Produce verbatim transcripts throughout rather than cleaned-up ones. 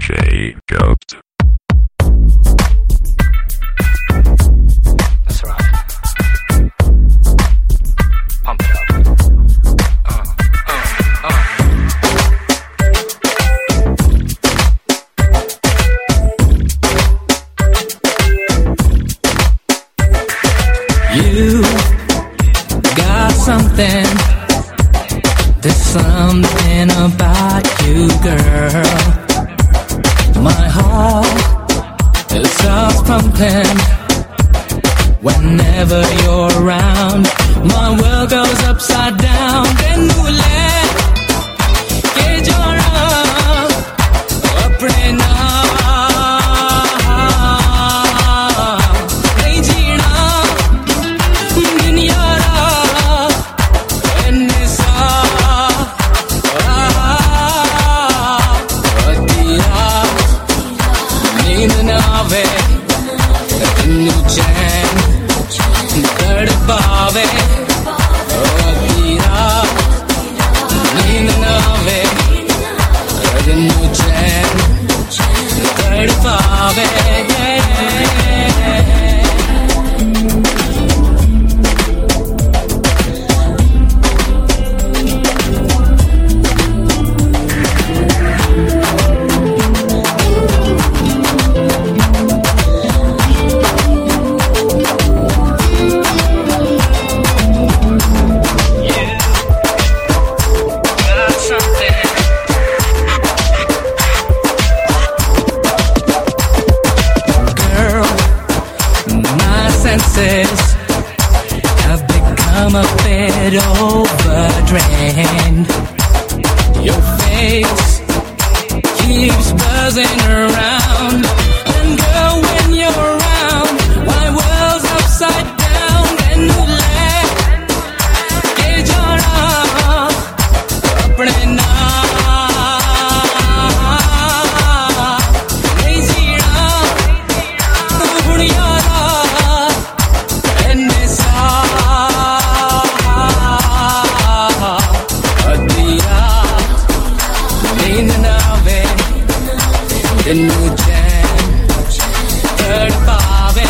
J Ghost. That's right. Pump it up. Uh, uh, uh. You got something. There's something about you, girl. My heart, it starts pumping whenever you're around. My world goes upside down. Denule ke jana apne naam nahi jeena duniya ra ensa adiya neend na aave tenu chain तड़पावे अधीरा नींद न आवे तनु चैन तड़पावे Have become a bit overdrained. Your face keeps buzzing around, and girl, when you're around, my world's upside down. And you let ke jana apne naam nahi jeena duniya tenu chain tadpaave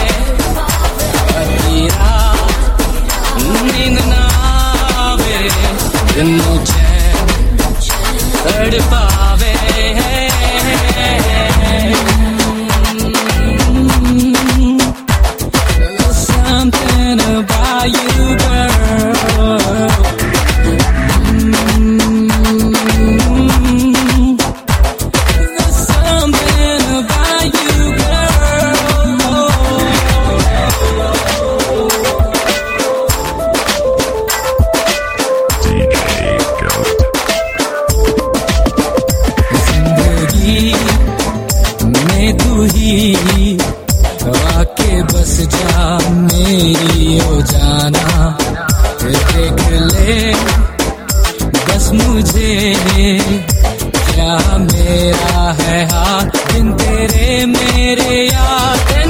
adira neend na aave tenu chain tadpaave there's something about you, girl. आके बस जा मेरी ओ जाना, देख ले बस मुझे क्या मेरा है हाथ, दिन तेरे मेरे याद